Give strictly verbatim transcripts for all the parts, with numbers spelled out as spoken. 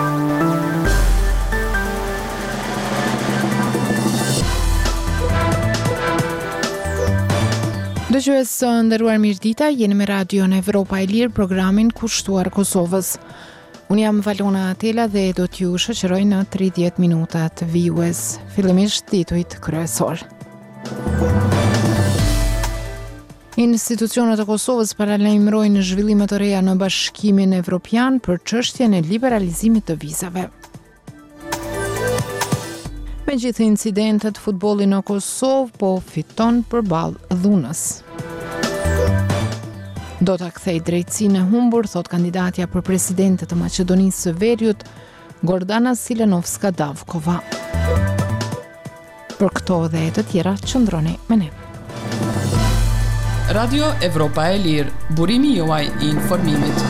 Dëgjues së nderuar mirëdita, jeni me Radio në Evropa e Lirë, programin kushtuar Kosovës. Unë jam Valona Atela dhe do t'ju shoqëroj në tridhjetë minutat vijues. Fillimisht titujt kryesor. Institucionet e Kosovës paralajmërojnë zhvillime të reja në Bashkimin Evropian për çështjen e liberalizimit të vizave. Me gjithë incidentet, futbolli në Kosovë po fiton përballë dhunës. Do ta kthej drejtësinë e humbur, thot kandidatja për presidente të Maqedonisë së Veriut, Gordana Silanovska-Davkova. Për këto dhe të tjera, qëndroni me ne. Radio Evropa e Lirë, burimi juaj i informimit.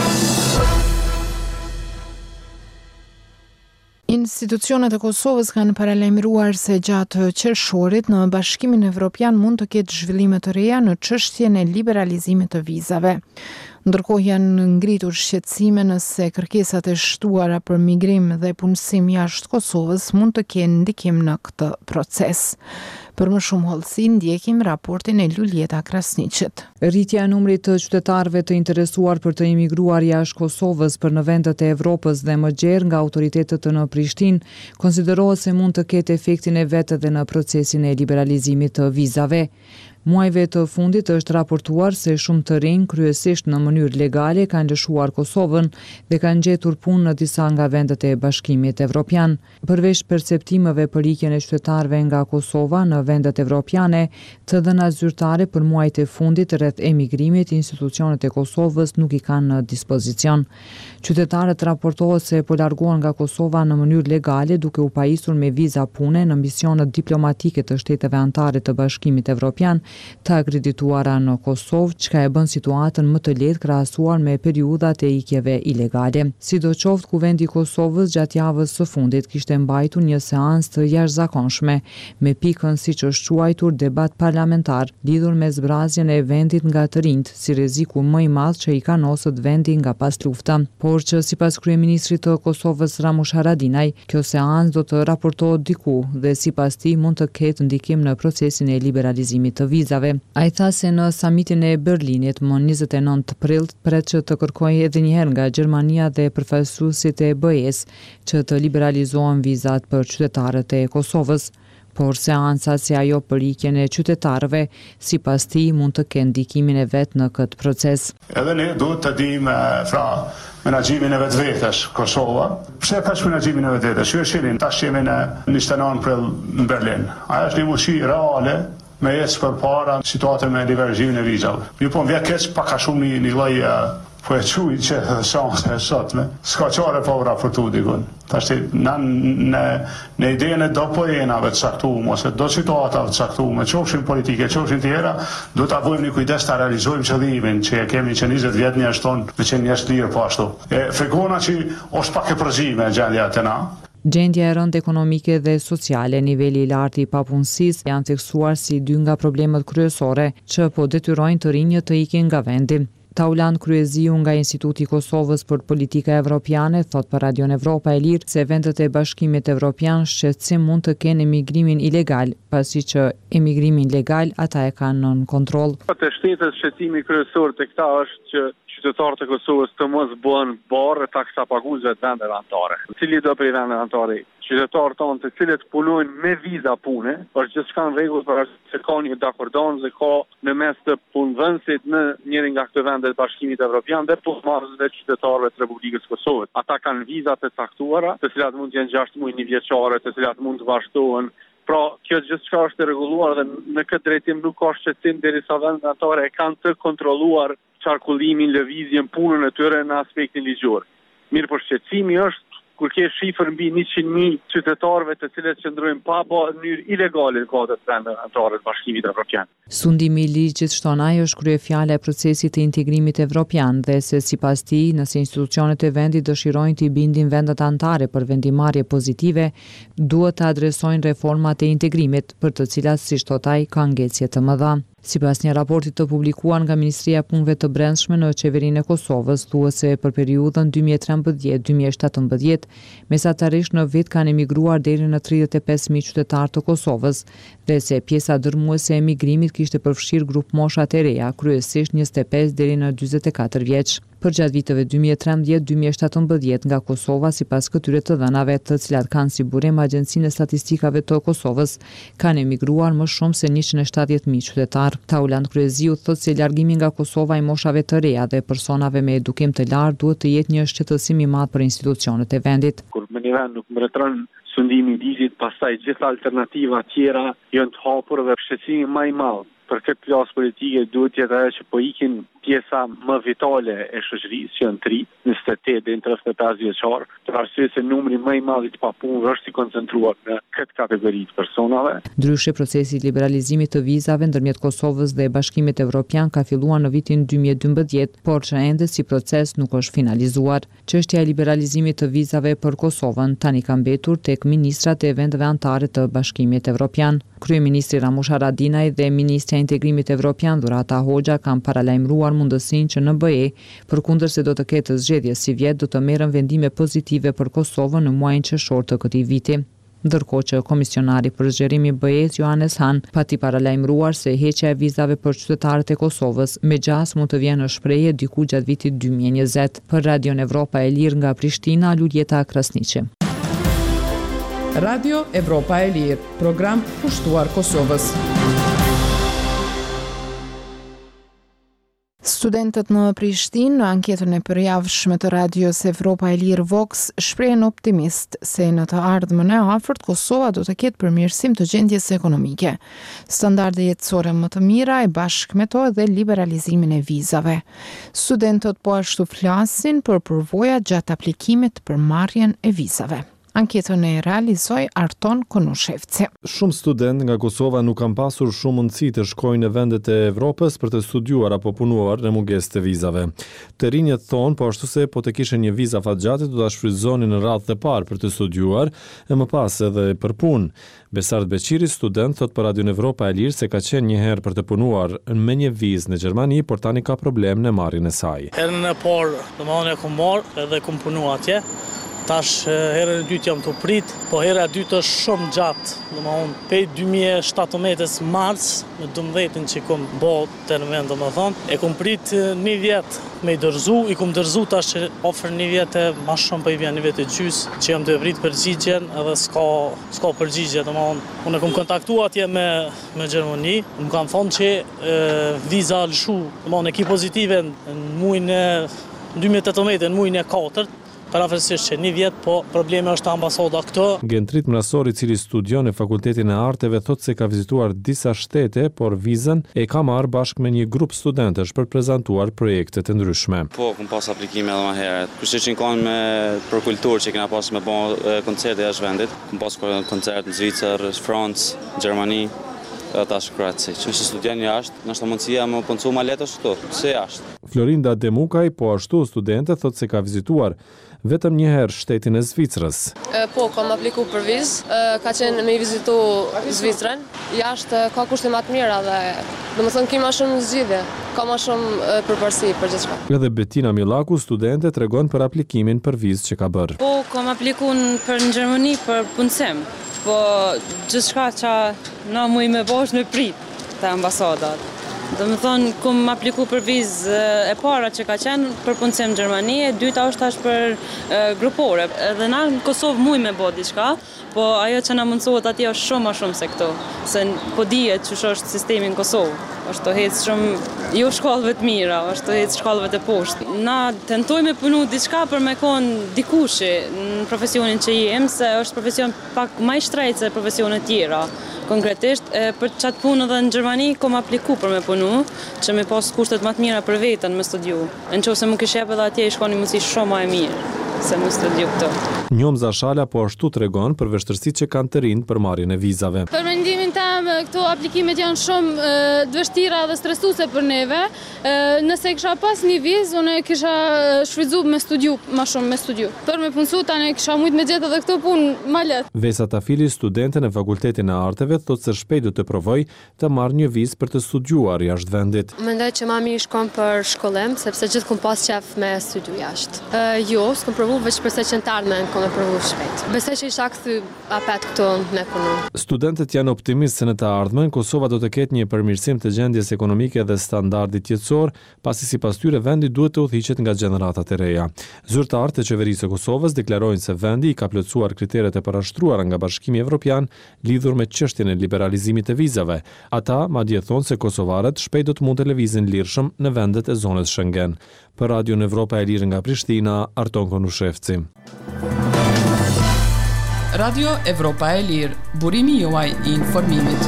Institucionet e Kosovës kanë paralajmëruar se gjatë qershorit në Bashkimin Evropian mund të ketë zhvillime të reja në çështjen e liberalizimit të vizave. Ndërkohë janë ngritur shqetësime nëse kërkesat e shtuara për migrim dhe punësim jashtë Kosovës mund të kenë ndikim në këtë proces. Për më shumë hollësi ndjekim raportin e Luljeta Krasniqit. Rritja e numrit të qytetarëve të interesuar për të imigruar jashtë Kosovës për në vendet e Evropës dhe më gjerë nga autoritetet në Prishtinë konsiderohet se mund të ketë efektin e vet edhe në procesin e liberalizimit të vizave. Muajve të fundit është raportuar se shumë të rinj, kryesisht në mënyrë legale, kanë lëshuar Kosovën dhe kanë gjetur punë në disa nga vendet e Bashkimit Evropian. Përveç perceptimeve për ikjen e qytetarëve nga Kosova në vendet evropiane, të dhëna zyrtare për muajt e fundit rreth emigrimit, institucionet e Kosovës nuk i kanë në dispozicion. Qytetarët raportohet se po largohen nga Kosova në mënyrë legale duke u pajisur me viza pune në misionet diplomatike të shteteve anëtare të Bashkimit Evropian të akredituara në Kosovë, çka e bën situatën më të lehtë krahasuar me periudhat e ikjeve ilegale. Sidoqoftë, Kuvendi i Kosovës gjatë javës së fundit kishte mbajtur një seancë të jashtëzakonshme me pikën siç është quajtur debat parlamentar lidhur me zbrazjen e vendit nga të rinjt, si rreziku më i madh që i ka nosët vendi nga pas lufta. Por që sipas kryeministrit të Kosovës Ramush Haradinaj, kjo seancë do të raportohet diku dhe sipas tij mund të ketë ndikim në procesin e liberalizimit të vizave. Ai tha se në samitin e Berlinit më njëzet e nëntë prill pret që të kërkojë edhe një herë nga Gjermania dhe përfaqësuesit e B E-s që të liberalizohen vizat për qytetarët e Kosovës. Por seanca si ajo për ikjen e qytetarëve, sipas tij mund të kenë ndikimin e vet në këtë proces. Edhe ne duhet të dimë fra menaxhimin e vetvetes Kosova. Pse ka menaxhimin e vetvetes? Ju e shihni tash jemi në njëzet e nëntë prill në Berlin. Ajo është një mushi reale me jesë për para situatën me liberalizimin e vizave. Ju po vjen keq pak a shumë një, një lloj po e quj që shanse e sotme, s'ka qare pa u raportu dikun. Tashti, në, në, në idejen e do pojenave të caktuar, ose do situatave të caktuar, qofshin politike, qofshin tjera, do të avojmë një kujdes të realizojmë qëllimin që e kemi që njëzet vjetë një ashton dhe që një ashtë lirë po ashtu. E frekona që është pak e përzime gjendja të na. Gjendja e rëndë ekonomike dhe sociale, niveli i lartë i papunësisë janë theksuar si dy nga problemet kryesore që po detyrojnë të rinjët të ikin nga vendi. Tauland Kryeziu nga Instituti i Kosovës për Politika Evropiane thot për Radion Evropa e Lirë se vendet e Bashkimit Evropian shqetësim mund të kenë emigrimin ilegal, pasi që emigrimin legal ata e kanë nën kontroll. Të shtetet shqetësimi kryesor të këta është që qytetarët e Kosovës të mos bëhen barë taksa paguesve të vendeve anëtare. Cili do prej vendeve anëtare? Qytetarët tonë të cilët punojnë me viza pune, është gjithçka në rregull për se ka një dakordon dhe ka në mes të punëdhënësit në njërin nga këto vende të Bashkimit Evropian dhe punëmarrësve të qytetarëve të Republikës Kosovës. Ata kanë viza të caktuara, të cilat mund të jenë gjashtë muaj, një vjeçare, të cilat mund të vazhdohen. Pra, kjo gjithçka është e rregulluar dhe në këtë drejtim nuk ka shqetësim derisa vendet anëtare e kanë të kontrolluar qarkullimin, lëvizjen, punën e tyre në aspektin ligjor. Mirë, por shqetësimi është kur ke shifër mbi njëqind mijë qytetarëve të cilët qëndrojnë pa pa në mënyrë ilegale në kodrat vendeve anëtare të Bashkimit Evropian. Sundimi i ligjit shtonaj është kryefjala e procesit të integrimit evropian dhe se sipas tij, nëse institucionet e vendit dëshirojnë të i bindin vendet anëtare për vendimarrje pozitive, duhet të adresojnë reformat e integrimit, për të cilat, siç thot ai, ka ngecje të mëdha. Sipas një raporti të publikuar nga Ministria e Punëve të Brendshme në Qeverinë e Kosovës, thuhet se për periudhën dy mijë e trembëdhjetë deri në dy mijë e shtatëmbëdhjetë, mesatarisht në vit kanë emigruar deri në tridhjetë e pesë mijë qytetarë të Kosovës, dhe se pjesa dërmuese e emigrimit kishte përfshirë grup mosha të reja, kryesisht njëzet e pesë deri në dyzet e katër vjeç. Për gjatë viteve dy mijë e trembëdhjetë deri në dy mijë e shtatëmbëdhjetë nga Kosova, sipas këtyre të dhënave, të cilat kanë si burim Agjencinë e Statistikave të Kosovës, kanë emigruar më shumë se njëqind e shtatëdhjetë mijë qytetarë. Tauland Kryeziu thotë se largimi nga Kosova i moshave të reja dhe personave me edukim të lartë duhet të jetë një shqetësim i madh për institucionet e vendit. Kur në një vend nuk mbretëron sundimi i ligjit, pastaj gjitha alternativa tjera janë të hapur dhe shqetësimi më i madh për këtë klasë politike duhet të jetë ajo që po ikin pjesa më vitale e shoqërisë që janë të ri, njëzet e tetë deri në tridhjetë e pesë vjeçar, për arsye se numri më i madh i të papunëve është i koncentruar në këtë kategori të personave. Ndryshe, procesi i liberalizimit të vizave ndërmjet Kosovës dhe Bashkimit Evropian ka filluar në vitin dy mijë e dymbëdhjetë, por që ende si proces nuk është finalizuar. Çështja e liberalizimit të vizave për Kosovën tani ka mbetur tek ministrat e vendeve anëtare të Bashkimit Evropian. Kryeministri Ramush Haradinaj dhe Ministrja e Integrimit Evropian Dhurata Hoxha kanë paralajmëruar mundësinë që në B E, përkundër se do të ketë zgjedhje si vjet, do të merren vendime pozitive për Kosovën në muajin qershor të këtij viti. Ndërkohë që komisionari për zgjerimin B E-s Johannes Hahn pati paralajmëruar se heqja e vizave për qytetarët e Kosovës me gjas mund të vijë në shprehje diku gjatë vitit dy mijë e njëzet. Për Radion Evropa e Lirë nga Prishtina, Luljeta Krasniqi. Radio Evropa e Lirë, program pushtuar Kosovës. Studentët në Prishtinë në anketën e përjavshme të radios Evropa e Lirë Vox shprehen optimist se në të ardhmen e afërt Kosova do të ketë përmirësim të gjendjes ekonomike, standarde jetësore më të mira e bashkë me to dhe liberalizimin e vizave. Studentët po ashtu flasin për përvojat gjatë aplikimit për marrjen e vizave. Anketën e realizoi Arton Konushevci. Shumë student nga Kosova nuk kanë pasur shumë mundësi të shkojnë në vendet e Evropës për të studiuar apo punuar në mungesë të vizave. Të rinjët thonë po ashtu se po të kishin një vizë afatgjate do ta shfrytëzonin në radhë të parë për të studiuar e më pas edhe për punë. Besart Beqiri, student, thot për Radion Evropa e Lirë se ka qenë një herë për të punuar me një vizë në Gjermani, por tani ka problem në marrjen e saj. Herën e parë, domethënë e kam marrë edhe kam punuar atje. Tash herën e dytë jam të prit, po hera e dytë është shumë gjatë. Domethënë pej dy mijë e shtatëmbëdhjetë mars në dymbëdhjetën që kom bë të në vend, domethënë e kom prit një vjet me i dorëzu, i kom dorëzu tash ofër një vjet e më shumë po i vjen një vjet e gjys që jam të prit përgjigjen edhe s'ka s'ka përgjigje, domethënë unë kom kontaktuar atje me me Gjermani, më kanë thonë që e, viza lëshu, domethënë e ki pozitive në muajin e dy mijë e tetëmbëdhjetë, në muajin e katërt. Parafërsisht që një vjet, po problemi është ambasada këto. Gentrit Mrasori, i cili studion në Fakultetin e Arteve, thotë se ka vizituar disa shtete, por vizën e ka marrë bashkë me një grup studentësh për prezantuar projekte të ndryshme. Po, kam pas aplikime edhe më herët. Kështu që kanë me për kulturë që kena pas me bë koncerte jashtë vendit. Kam pas koncert në Zvicër, Francë, Gjermani. Ata shkruajtësi. Që që studian jashtë, nështë mundësia më pëncu ma letë është këtu, se jashtë. Florinda Demukaj, po ashtu studente, thotë se ka vizituar vetëm një herë shtetin e Zvicrës. Po, kam apliku për vizë, ka qenë me i vizitu Zvicrën. Jashtë ka kushte më të mira dhe do më thënë ki ma shumë zgjidhje, ka ma shumë përparësi për gjithçka. Edhe Betina Millaku, studente, tregon për aplikimin për vizë që ka bërë. Po, kam apliku për në Gjermani për punësim. Po gjithçka që na muj me bosh në prit të ambasadat. Do më thonë, kum apliku për vizë e para që ka qenë për punësim në Gjermani, e dyta është tash për e, grupore. Edhe na në Kosovë muj me bo diçka, po ajo që na mundsohet atje është shumë ma shumë se këto. Se po dihet që është sistemi në Kosovë. është të hecë shumë, jo shkallëve të mira, është të hecë shkallëve të poshtë. Na tentojmë punu diçka për me konë dikushi në profesionin që jem, se është profesion pak më i shtrejtë se profesionet tjera. Konkretisht, e, për qatë punë edhe në Gjermani, kom apliku për me punu, që me pas kushtet më të mira për vetën me studiu. Në që se më kishep edhe atje i shkoni mësi shumë më e mirë se më studiu këto. Njom Zashala po ashtu tregon për vështërsitë që kanë të rinë për marrjen e vizave. Për mendimin tim këto aplikimet janë shumë të vështira dhe stresuese për neve. Nëse kisha pas një vizë, unë kisha shfrytzuar me studiu, më shumë me studiu. Për me punësu tani kisha mujt me gjetë edhe këto punë më lehtë. Vesa Tafili, studente në Fakultetin e Arteve, thotë se shpejt do të provoj të marrë një vizë për të studiuar jashtë vendit. Mendoj që më mirë shkon për shkollim, sepse gjithë kum pas qef me studiu jashtë. Uh, jo, s'kom provu veç përse që në të ardhmen kom e provu shpejt. Besoj që isha kthy apet këtu me punu. Studentët janë optimistë se në të ardhmen Kosova do të ketë një përmirësim të gjendjes ekonomike dhe standardit jetësor, pasi sipas tyre vendi duhet të udhëhiqet nga gjeneratat e reja. Zyrtarët e qeverisë së Kosovës deklarojnë se vendi i ka plotësuar kriteret e parashtruara nga Bashkimi Evropian lidhur me çështjen e liberalizimit të vizave. Ata madje thonë se kosovarët shpejt do të mund të lëvizin lirshëm në vendet e zonës Schengen. Për Radio Evropa e Lirë nga Prishtina, Arton Konushevci. Radio Evropa e Lirë, burimi juaj i informimit.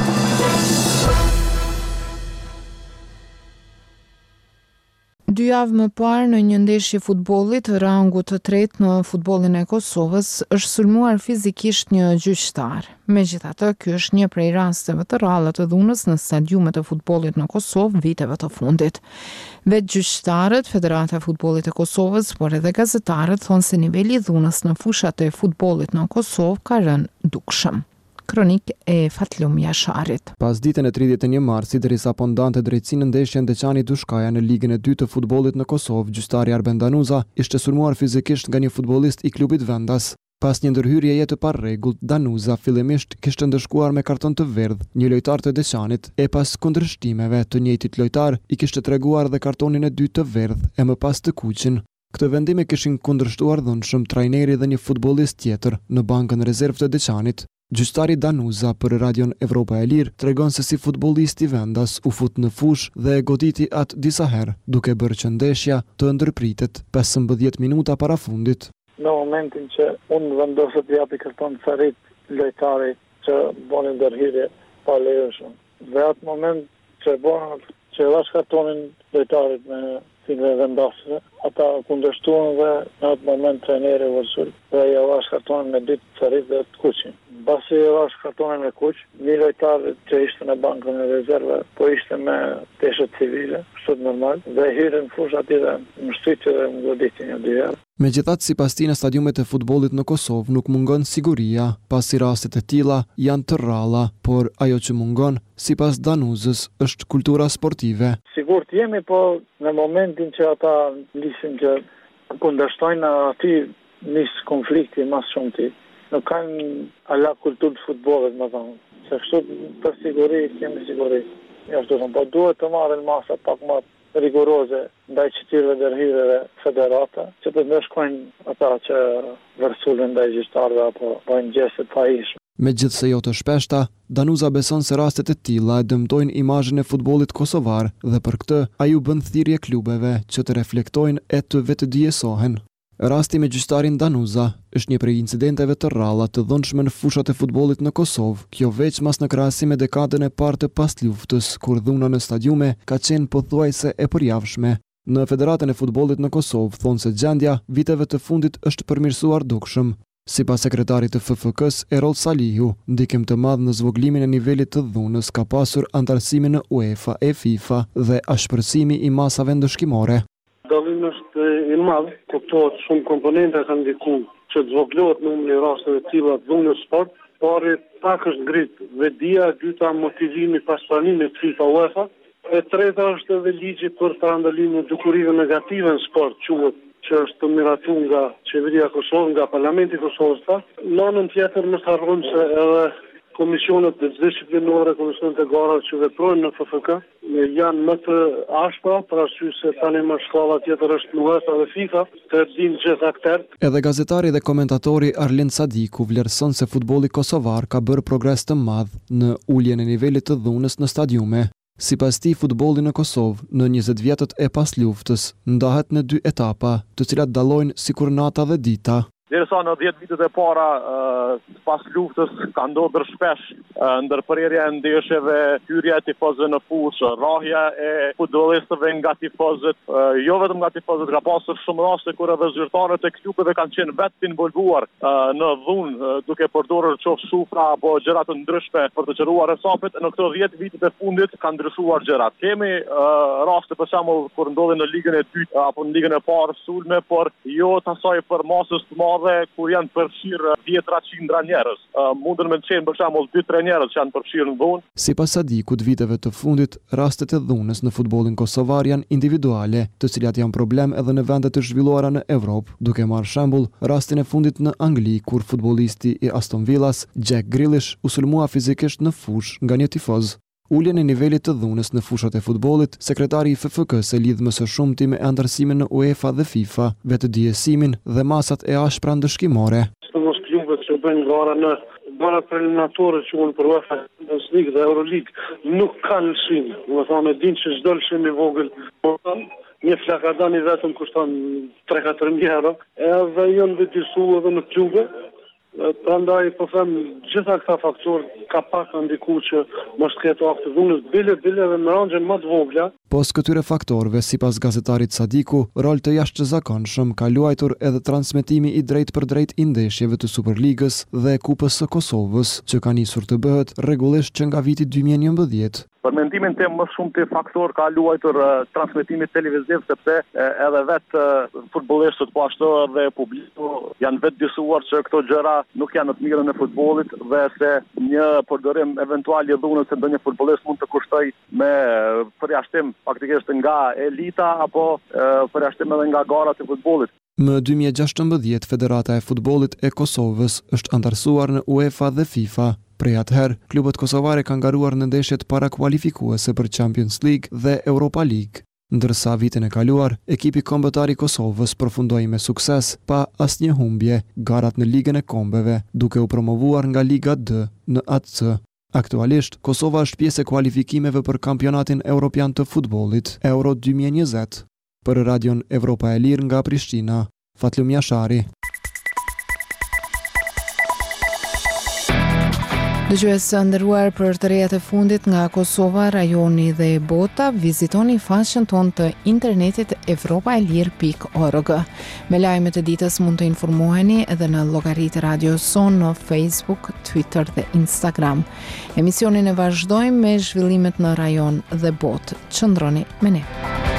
Dy javë më parë në një ndeshje futbollit rangu të tretë në futbollin e Kosovës është sulmuar fizikisht një gjyqtar. Megjithatë, ky është një prej rasteve të rralla të dhunës në stadiumet e futbollit në Kosovë viteve të fundit. Vetë gjyqtarët, Federata e Futbollit e Kosovës, por edhe gazetarët thonë se niveli i dhunës në fushat e futbollit në Kosovë ka rënë dukshëm. Kronik e Fatlum Jasharit. Pas ditën e tridhjetë e një marsi, derisa po ndante drejtësinë ndeshjen Deçani Dushkaja në ligën e dytë të futbollit në Kosovë, gjyqtari Arben Danuza ishte sulmuar fizikisht nga një futbollist i klubit vendas. Pas një ndërhyrjeje të parregullt, Danuza fillimisht kishte ndëshkuar me karton të verdh një lojtar të Deçanit, e pas kundërshtimeve të njëjtit lojtar i kishte treguar dhe kartonin e dytë të verdh e më pas të kuqin. Këtë vendim e kishin kundërshtuar dhunshëm trajneri dhe një futbollist tjetër në bankën rezervë të Deçanit. Gjyqtari Danuza për Radion Evropa e Lirë tregon se si futbollisti vendas u fut në fush dhe e goditi atë disa herë, duke bërë që ndeshja të ndërpritet pesëmbëdhjetë minuta para fundit. Në momentin që unë vendosë të japi karton carit lojtari që boni ndërhyrje pa lejoshëm. Dhe atë moment që boni që dhash kartonin lojtarit me sinve vendasëve, ata kundërshtuan dhe në atë moment trajneri vërsul dhe ja dhash kartonin me ditë carit dhe të kuqin. Basi e dhash kartonin me kuq, një lojtar që ishte në bankën e rezerve, po ishte me teshët civile, kështu normal, dhe hyrën fush aty dhe më shtyqe dhe më goditi një dy herë. Megjithatë, sipas tij në stadiumet e futbollit në Kosovë nuk mungon siguria, pasi rastet e tilla janë të rralla, por ajo që mungon, sipas Danuzës, është kultura sportive. Sigurt jemi, po në momentin që ata nisin që kundërshtojnë aty nis konflikti mas shumë ti. Nuk kanë ala kulturë të futbollit, më thonë. Se kështu për siguri, kemi siguri. Ja, shtu thonë, po duhet të marrin masa pak më rigoroze ndaj qytetëve ndërhyrëve federata, që të ndeshkojnë ata që vërsulën ndaj gjyqtarëve apo bëjnë gjeste të pahishme. Megjithse jo të shpeshta, Danuza beson se rastet e tilla e dëmtojnë imazhin e futbollit kosovar dhe për këtë ai u bën thirrje klubeve që të reflektojnë e të vetëdijësohen. Rasti me gjyqtarin Danuza është një prej incidenteve të rralla të dhunshme në fushat e futbollit në Kosovë, kjo veç mas në krahasim me dekadën e parë të pasluftës, kur dhuna në stadiume ka qenë pothuajse e përjavshme. Në Federatën e Futbollit në Kosovë thonë se gjendja viteve të fundit është përmirësuar dukshëm. Sipas sekretarit të F F K-s Erol Salihu, ndikim të madh në zvoglimin e nivelit të dhunës ka pasur antarësimi në UEFA e FIFA dhe ashpërësimi i masave ndëshkimore. Dallimi është i madh, kuptohet shumë komponente kanë ndikuar që të zvoglohet numri i rasteve të tilla të dhunës sport, por pak është ngrit vedia, e dyta motivimi pas pranimit FIFA UEFA, e treta është edhe ligji për parandalimin e dukurive negative në sport, quhet që është të miratuar nga qeveria e Kosovës, nga Parlamenti i Kosovës. Në anën tjetër mos harrojmë se edhe komisionet e disciplinore, komisionet e gara që veprojnë në F F K janë më të ashpra, për arsye se tani më shkalla tjetër është UEFA dhe FIFA, të dinë gjithë aktorët. Edhe gazetari dhe komentatori Arlind Sadiku vlerëson se futbolli kosovar ka bërë progres të madh në uljen e nivelit të dhunës në stadiume. Sipas tij, futbolli në Kosovë në njëzet vjetët e pasluftës ndahet në dy etapa, të cilat dallojnë sikur nata dhe dita. Derisa në dhjetë vitet e para uh, pas luftës ka ndodhur shpesh uh, ndërprerja e ndeshjeve, hyrja e tifozëve në fushë, rrahja e futbollistëve nga tifozët, uh, jo vetëm nga tifozët, ka pasur shumë raste kur edhe zyrtarët e klubeve kanë qenë vetë involvuar uh, në dhunë uh, duke përdorur qoftë shufra apo gjëra të ndryshme për të qëruar resapet. Në këto dhjetë vitet e fundit kanë ndryshuar gjërat. Kemi uh, raste për shembull kur ndodhin në ligën e dytë uh, apo në ligën e parë sulme, por jo të asaj për masës të madhe kur janë përfshirë dhjetra qindra njerëz. Uh, mundën me të qenë për shembull dy tre njerëz që janë përfshirë në dhunë. Sipas Sadikut, viteve të fundit, rastet e dhunës në futbollin kosovar janë individuale, të cilat janë problem edhe në vende të zhvilluara në Evropë, duke marrë shembull rastin e fundit në Angli kur futbollisti i Aston Villas, Jack Grealish, u sulmua fizikisht në fushë nga një tifoz. Uljen e nivelit të dhunës në fushat e futbollit, sekretari i F F K-s e lidh më së shumti me antarësimin në UEFA dhe FIFA, vetëdiesimin dhe masat e ashpra ndëshkimore. Mos klubet që bëjnë gara në gara preliminatore që unë për UEFA Champions League dhe Euroleague nuk kanë lëshim. Do të thonë din që çdo lëshim i vogël, një flakadani vetëm kushton tre katër mijë euro, edhe janë vetësuar edhe në klube. Prandaj po them gjitha këta faktorë ka pak ndiku që mos ketë akte dhunës, bile bile dhe në rangje më të vogla. Pos këtyre faktorëve, sipas gazetarit Sadiku, rol të jashtëzakonshëm ka luajtur edhe transmetimi i drejt për drejt i ndeshjeve të Superligës dhe Kupës së Kosovës, që ka nisur të bëhet rregullisht që nga viti dy mijë e njëmbëdhjetë. Për mendimin tim më shumë të faktor ka luajtur uh, transmetimi televiziv, sepse uh, edhe vetë uh, futbollistët po ashtu edhe publiku janë vetë disuar që këto gjëra nuk janë në të mirën e futbollit dhe se një përdorim eventual i dhunës se ndonjë futbollist mund të kushtoj me uh, përjashtim faktikisht nga elita apo uh, përjashtim edhe nga garat e futbollit. Më dy mijë e gjashtëmbëdhjetë Federata e Futbollit e Kosovës është antarësuar në UEFA dhe FIFA. Prej atëherë, klubet kosovare kanë garuar në ndeshjet para kualifikuese për Champions League dhe Europa League. Ndërsa vitin e kaluar, ekipi kombëtar i Kosovës përfundoi me sukses pa asnjë humbje garat në Ligën e Kombeve, duke u promovuar nga Liga D në A C. Aktualisht, Kosova është pjesë e kualifikimeve për kampionatin evropian të futbollit Euro dy mijë e njëzet. Për Radion Evropa e Lirë nga Prishtina, Fatlum Jashari. Dëgjues të nderuar, për të rejat e fundit nga Kosova, rajoni dhe bota, vizitoni faqen tonë të internetit evropaelir pikë org. Me lajmet e ditës mund të informoheni edhe në llogaritë Radio Son në Facebook, Twitter dhe Instagram. Emisionin e vazhdojmë me zhvillimet në rajon dhe botë. Qëndroni me ne.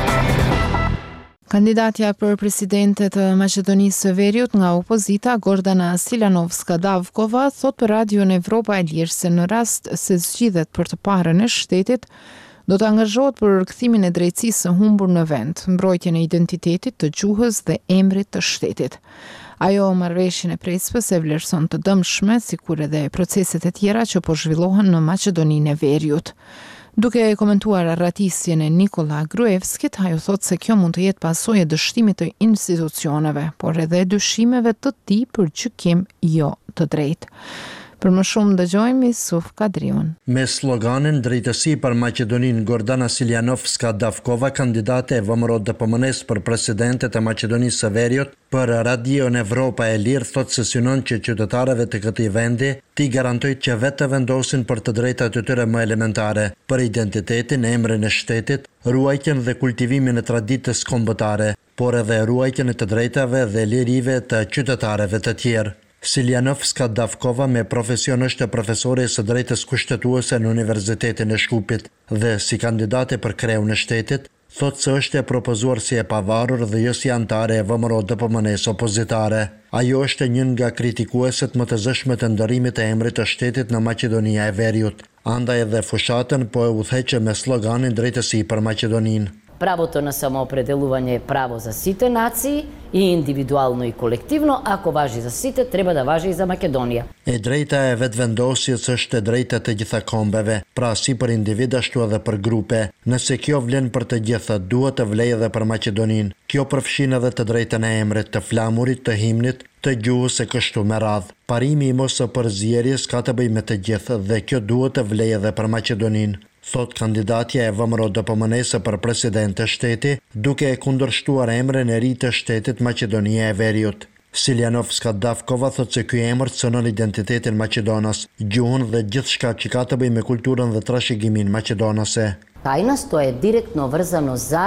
Kandidatja për presidente të Maqedonisë së Veriut nga opozita, Gordana Siljanovska-Davkova, thot për Radion Evropa e Lirë se në rast se zgjidhet për të parën e shtetit, do të angazhohet për rikthimin e drejtësisë së humbur në vend, mbrojtjen e identitetit, të gjuhës dhe emrit të shtetit. Ajo marrëveshjen e presës e vlerëson të dëmshme, sikur edhe proceset e tjera që po zhvillohen në Maqedoninë e Veriut. Duke komentuar arratisjen e Nikola Gruevskit, ajo thot se kjo mund të jetë pasojë e dështimit të institucioneve, por edhe dyshimeve të tij për gjykim jo të drejtë. Për më shumë dëgjojmë Yusuf Kadriun. Me sloganin Drejtësi për Maqedoninë, Gordana Siljanovska-Davkova, kandidate e V M R O D P M N-s për presidente të Maqedonisë së Veriut, për Radion Evropa e Lirë thot se synon që qytetarëve të këtij vendi t'i garantojë që vetë të vendosin për të drejtat e tyre më elementare, për identitetin, emrin e shtetit, ruajtjen dhe kultivimin e traditës kombëtare, por edhe ruajtjen e të drejtave dhe lirive të qytetarëve të tjerë. Siljanovska-Davkova me profesion është profesore së drejtës kushtetuese në Universitetin e Shkupit dhe si kandidate për kreun e shtetit, thot se është e propozuar si e pavarur dhe jo si antare e V M R O D P M N-s opozitare. Ajo është një nga kritikueset më të zëshme të ndërimit e emrit të shtetit në Maqedonia e Veriut. Andaj edhe fushatën po e udhëheqë me sloganin Drejtësi për Maqedoninë. Правото на самоопределување е право за сите нации, и индивидуално и колективно, ако важи за сите, треба да важи и за Македонија. E drejta e vetëvendosjes është e drejta të gjitha kombeve, pra si për individ ashtu edhe për grupe. Nëse kjo vlen për të gjitha, duhet të vlejë edhe për Maqedoninë. Kjo përfshin edhe të drejtën e emrit, të flamurit, të himnit, të gjuhës e kështu me radhë. Parimi i mos së përzierjes ka të bëjë me të gjithë dhe kjo duhet të vlejë edhe për Maqedoninë, thot kandidatja e V M R O D P M N-s për president të shteti, duke e kundërshtuar emrin e ri të shtetit Maqedonia e Veriut. Siljanovska Davkova thot se ky emër cënon identitetin maqedonas, gjuhën dhe gjithçka që ka të bëjë me kulturën dhe trashëgimin maqedonase. Tajnost je direktno vrzano za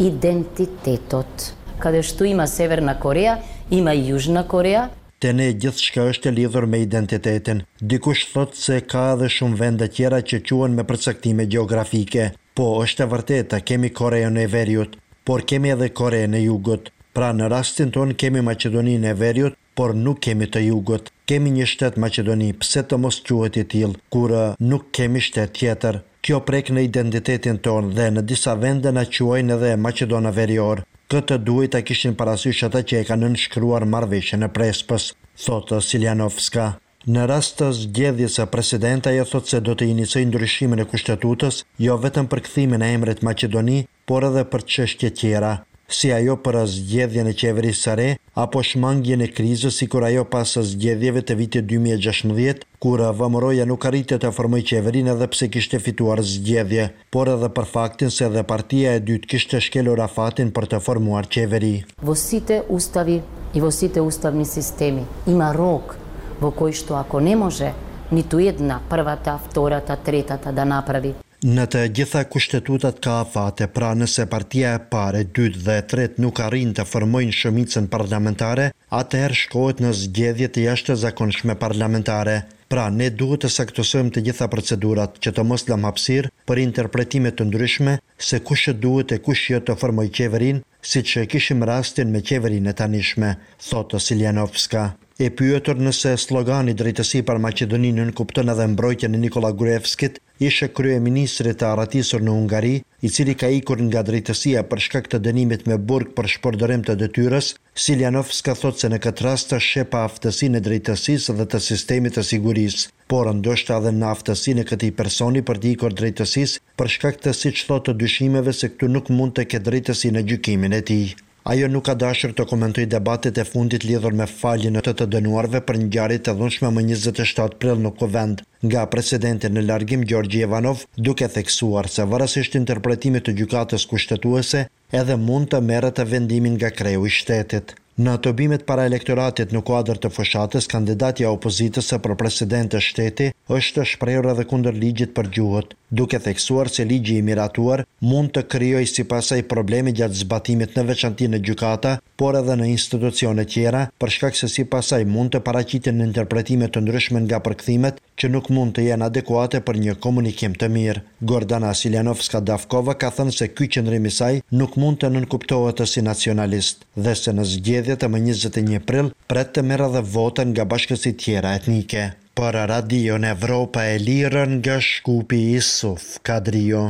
identitetot. Kada što ima Severna Koreja, ima i Južna Koreja. Te ne gjithçka është e lidhur me identitetin. Dikush thot se ka edhe shumë vende tjera që quhen me përcaktime gjeografike. Po, është e vërteta, kemi Koreën e Veriut, por kemi edhe Koreën e Jugut. Pra në rastin ton kemi Maqedoninë e Veriut, por nuk kemi të Jugut. Kemi një shtet Maqedoni, pse të mos quhet i tillë, kur nuk kemi shtet tjetër. Kjo prek në identitetin ton dhe në disa vende na quajnë edhe Maqedona Verior. Këtë duhet ta kishin parasysh ata që e kanë nënshkruar marrëveshjen e Prespës, thotë Siljanovska. Në rast të zgjedhjes së presidentit, ajo thotë se do të iniciojë ndryshimin e kushtetutës, jo vetëm për kthimin e emrit Maqedoni, por edhe për çështje tjera, si ajo për zgjedhjen e qeverisë së re, apo shmangjen e krizës sikur ajo pas zgjedhjeve të vitit dy mijë e gjashtëdhjetë, kur Vëmëroja nuk arriti të formojë qeverinë edhe pse kishte fituar zgjedhje, por edhe për faktin se edhe partia e dytë kishte shkelur afatin për të formuar qeveri. Vosite ustavi i vosite ustavni sistemi. Ima rok vo koji što ako ne može niti jedna prvata, vtorata, tretata da napravi. Në të gjitha kushtetutat ka afate, pra nëse partia e parë, dytë dhe e tretë nuk arrin të formojnë shumicën parlamentare, atëherë shkohet në zgjedhje të jashtëzakonshme parlamentare. Pra, ne duhet të saktësojmë të gjitha procedurat që të mos lëm hapësirë për interpretime të ndryshme se kush duhet e kush jo të formojë qeverinë, siç e kishim rastin me qeverinë e tanishme, thotë Siljanovska. E pyetur nëse slogani drejtësi për Maqedoninë nënkupton edhe mbrojtjen e Nikola Gruevskit, ishte kryeministri të arratisur në Hungari, i cili ka ikur nga drejtësia për shkak të dënimit me burg për shpërdorim të detyrës. Siljanovska thotë se në këtë rast sheh pa aftësinë e drejtësisë dhe të sistemit të sigurisë, por ndoshta edhe në aftësinë e këtij personi për të ikur drejtësisë për shkak të, siç thotë, të dyshimeve se këtu nuk mund të ketë drejtësi në gjykimin e tij. Ajo nuk ka dashur të komentoj debatet e fundit lidhur me faljen e të të dënuarve për ngjarjet e dhunshme më njëzet e shtatë prill në Kuvend, nga presidenti në largim Gjorgji Ivanov, duke theksuar se varësisht interpretimit të gjykatës kushtetuese, edhe mund të merret të vendimin nga kreu i shtetit. Në atobimet para elektoratit në kuadër të fushatës, kandidatja opozitës për president të shteti është shprehur edhe kundër ligjit për gjuhët, duke theksuar se ligji i miratuar mund të krijojë sipasaj probleme gjatë zbatimit në veçanti në gjykata, por edhe në institucione tjera, për shkak se sipasaj mund të paraqiten interpretime të ndryshme nga përkthimet që nuk mund të jenë adekuate për një komunikim të mirë. Gordana Siljanovska Davkova ka thënë se ky qëndrim i saj nuk mund të nënkuptohet si nacionalist dhe se në zgjedhjet e më njëzet e një prill pret të merë dhe votën nga bashkësit tjera etnike. Për Radio në Evropa e Lirën nga Shkupi Isuf Kadrio.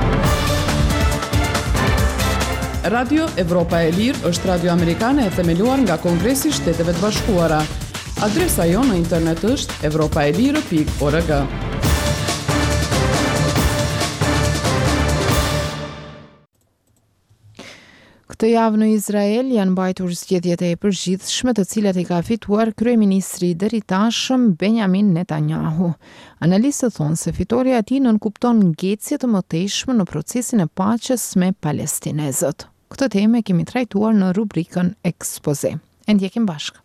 Radio Evropa e Lirë është radio amerikane e themeluar nga Kongresi i Shteteve të Bashkuara. Adresa jonë në internet është evropaelire pikë org. Këtë javë në Izrael janë mbajtur zgjedhjet e përgjithshme të cilat i ka fituar kryeministri i deritashëm Benjamin Netanyahu. Analistët thonë se fitoria e tij nënkupton ngecje të mëtejshme në procesin e paqes me palestinezët. Këtë temë kemi trajtuar në rubrikën Ekspoze. E ndjekim bashkë.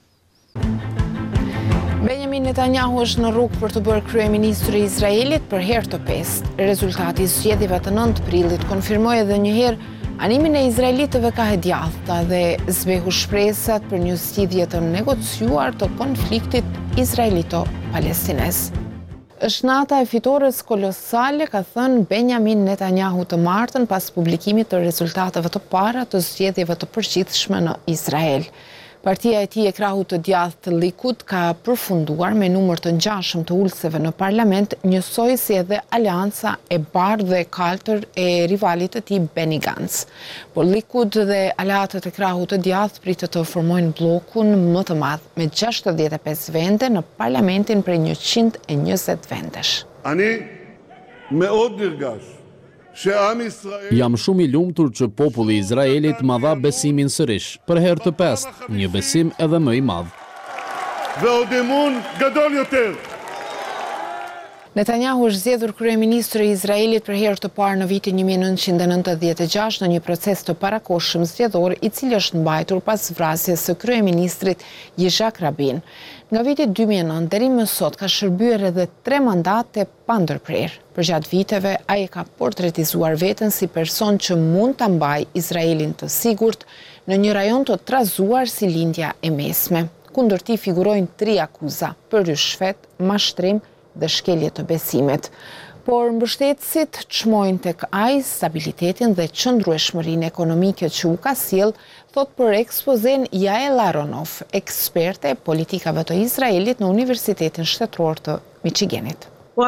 Benjamin Netanyahu është në rrugë për të bërë kryeministri i Izraelit për herë të pestë. Rezultati i zgjedhjeve të nëntë prillit konfirmoi edhe një herë animin e izraelitëve ka e djathta dhe zbehu shpresat për një zgjidhje të negociuar të konfliktit izraelito-palestinez. Është nata e fitores kolosale, ka thënë Benjamin Netanyahu të martën pas publikimit të rezultateve të para të zgjedhjeve të përgjithshme në Izrael. Partia e tij e krahut të djathtë Likud ka përfunduar me numër të ngjashëm të ulëseve në parlament, njësoj si edhe alianca e bardhë dhe kaltër e rivalit të tij Benny Gantz. Por Likud dhe aleatët e krahut të djathtë pritet të formojnë bllokun më të madh me gjashtëdhjetë e pesë vende në parlamentin prej njëqind e njëzet vendesh. Ani מאוד נרגש. Jam shumë i lumtur që populli i Izraelit ma dha besimin sërish, për herë të pestë, një besim edhe më i madh. Netanyahu është zgjedhur kryeministër i Izraelit për herë të parë në vitin një mijë e nëntëqind e nëntëdhjetë e gjashtë në një proces të parakohshëm zgjedhor i cili është mbajtur pas vrasjes së kryeministrit Yitzhak Rabin. Nga viti dy mijë e nëntë deri më sot ka shërbyer edhe tre mandate pa ndërprerë. Përgjatë viteve ai ka portretizuar veten si person që mund ta mbajë Izraelin të sigurt në një rajon të trazuar si lindja e mesme. Kundër tij figurojnë tri akuza: për rishfet, mashtrim dhe shkelje të besimit. Por mbështetësit çmojnë tek ai stabilitetin dhe qëndrueshmërinë ekonomike që u ka sjell, thot për ekspozen Yael Aronoff, eksperte e politikave të Izraelit në Universitetin Shtetëror të Michiganit.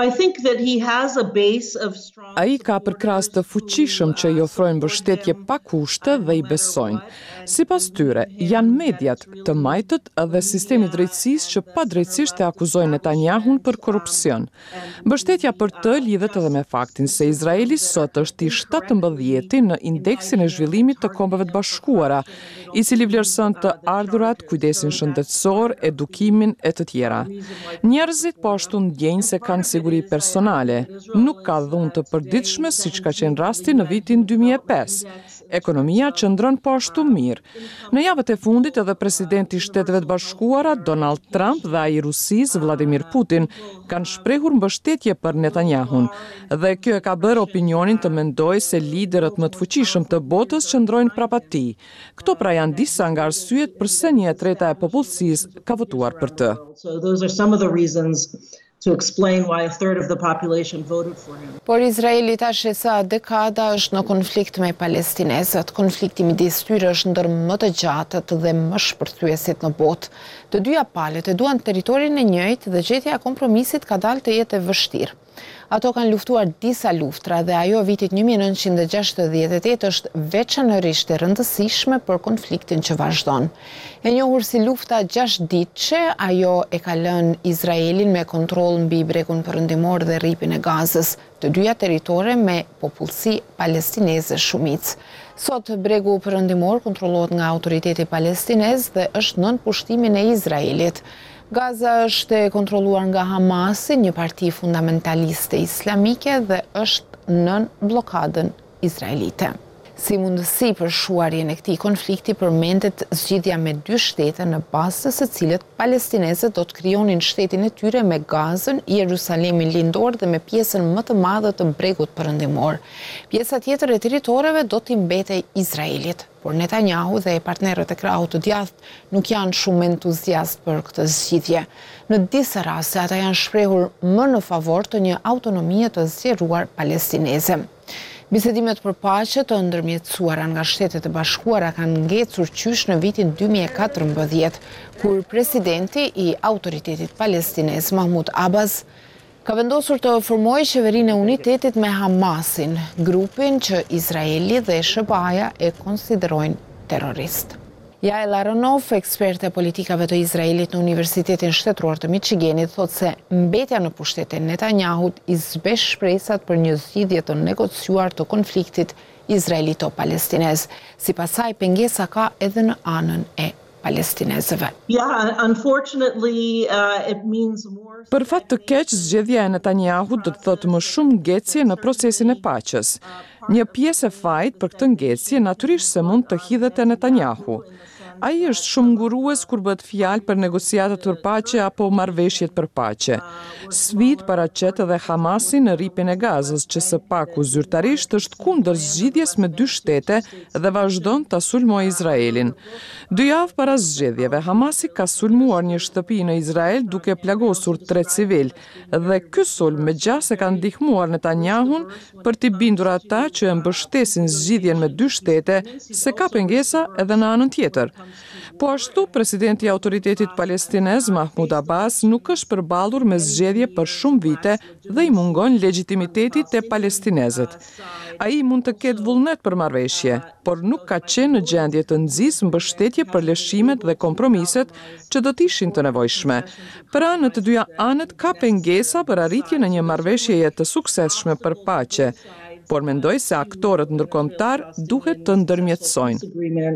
Ai ka përkras të fuqishëm që i ofrojnë mbështetje pa kushte dhe i besojnë. Sipas tyre, janë mediat, të majtët dhe sistemi drejtësisë që padrejtësisht e akuzojnë Netanyahun për korrupsion. Mbështetja për të lidhet edhe me faktin se Izraeli sot është i shtatëmbëdhjeti në indeksin e zhvillimit të Kombeve të Bashkuara, i cili vlerëson të ardhurat, kujdesin shëndetësor, edukimin e të tjera. Njerëzit po ashtu ndjejnë se kanë siguri personale, nuk ka dhunë të përditshme siç ka qenë rasti në vitin dy mijë e pesë. Ekonomia qëndron po ashtu mirë. Në javët e fundit edhe presidenti i Shteteve të Bashkuara Donald Trump dhe ai i Rusisë Vladimir Putin kanë shprehur mbështetje për Netanyahun dhe kjo e ka bërë opinionin të mendojë se liderët më të fuqishëm të botës qëndrojnë prapa tij. Këto pra janë disa nga arsyet pse një e treta e popullsisë ka votuar për të. So those are some of the reasons to explain why a third of the population voted for him. Por Izraeli tash e sa dekada është në konflikt me palestinezët. Konflikti midis tyre është ndër më të gjatët dhe më shpërthyesit në botë. Të dyja palët e duan territorin e njëjtë dhe gjetja e kompromisit ka dalë të jetë e vështirë. Ato kanë luftuar disa luftra dhe ajo vitit një mijë e nëntëqind e gjashtëdhjetë e tetë është veçanërisht e rëndësishme për konfliktin që vazhdon. E njohur si lufta gjashtëditëse, ajo e ka lënë Izraelin me kontroll mbi bregun perëndimor dhe rripin e Gazës, të dyja territore me popullsi palestineze shumicë. Sot bregu perëndimor kontrollohet nga autoriteti palestinez dhe është nën pushtimin e Izraelit. Gaza është e kontrolluar nga Hamasi, një parti fundamentaliste islamike dhe është nën blokadën izraelite. Si mundësi për shuarjen e këtij konflikti përmendet zgjidhja me dy shtete në bazë të së cilët palestinezët do të krijonin shtetin e tyre me Gazën, Jerusalemin lindor dhe me pjesën më të madhe të bregut perëndimor. Pjesa tjetër e territoreve do t'i mbetej Izraelit. Por Netanyahu dhe partnerët e krahut të djathtë nuk janë shumë entuziast për këtë zgjidhje. Në disa raste ata janë shprehur më në favor të një autonomie të zgjeruar palestineze. Bisedimet për paqe të ndërmjetësuara nga Shtetet e Bashkuara kanë ngecur qysh në vitin dy mijë e katërmbëdhjetë, kur presidenti i autoritetit palestinez Mahmud Abbas ka vendosur të formojë qeverinë e unitetit me Hamasin, grupin që Izraeli dhe S B A-ja e konsiderojnë terrorist. Yael Aronoff, eksperte e politikave të Izraelit në Universitetin Shtetëror të Michiganit, thotë se mbetja në pushtet e Netanyahut i zbesh shpresat për një zgjidhje të negociuar të konfliktit izraelito-palestinez. Sipas saj, pengesa ka edhe në anën e palestinezëve. Yeah, unfortunately, uh, it means more. Për fat të keq, zgjedhja e Netanyahut do të thotë më shumë ngecje në procesin e paqes. Një pjesë e fajit për këtë ngecje natyrisht se mund të hidhet te Netanyahu. Ai është shumë ngurues kur bëhet fjalë për negociatat për paqe apo marrëveshjet për paqe. Sfidë paraqet edhe Hamasi në rripin e Gazës, që së paku zyrtarisht është kundër zgjidhjes me dy shtete dhe vazhdon ta sulmojë Izraelin. Dy javë para zgjedhjeve, Hamasi ka sulmuar një shtëpi në Izrael duke plagosur tre civil, dhe ky sulm megjithëse e ka ndihmuar Netanyahun për t'i bindur ata që e mbështesin zgjidhjen me dy shtete se ka pengesa edhe në anën tjetër. Po ashtu, presidenti i autoritetit palestinez Mahmud Abbas nuk është përballur me zgjedhje për shumë vite dhe i mungon legitimiteti te palestinezët. Ai mund të ketë vullnet për marrëveshje, por nuk ka qenë në gjendje të nxjisë mbështetje për lëshimet dhe kompromiset që do të ishin të nevojshme. Pra, në të dyja anët ka pengesa për arritjen e një marrëveshjeje të suksesshme për paqe, por mendoj se aktorët ndërkombëtar duhet të ndërmjetësojnë.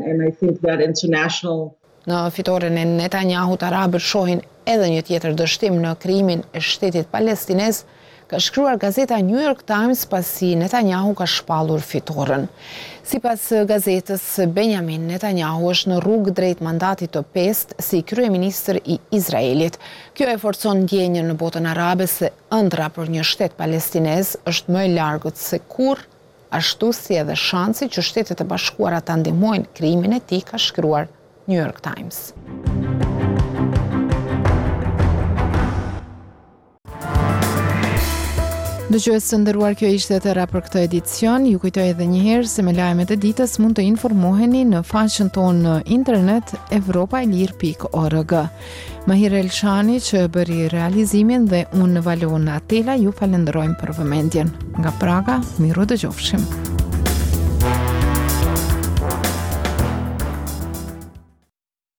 Në fitoren e Netanyahut, arabët shohin edhe një tjetër dështim në krijimin e shtetit palestinez, ka shkruar gazeta New York Times pasi Netanyahu ka shpallur fitoren. Sipas gazetës, Benjamin Netanyahu është në rrugë drejt mandatit të pestë si kryeministër i Izraelit. Kjo e forcon ndjenjën në botën arabe se ëndra për një shtet palestinez është më e largët se kur, ashtu si edhe shansi që Shtetet e Bashkuara ta ndihmojnë krijimin e tij, ka shkruar New York Times. Dëgjues të nderuar, kjo ishte e tëra për këtë edicion. Ju kujtoj edhe një herë se me lajmet e ditës mund të informoheni në faqen tonë në internet evropaelir pikë org. Mahir Elshani që bëri realizimin dhe unë Valona Atela ju falenderojmë për vëmendjen. Nga Praga, miru dëgjofshim.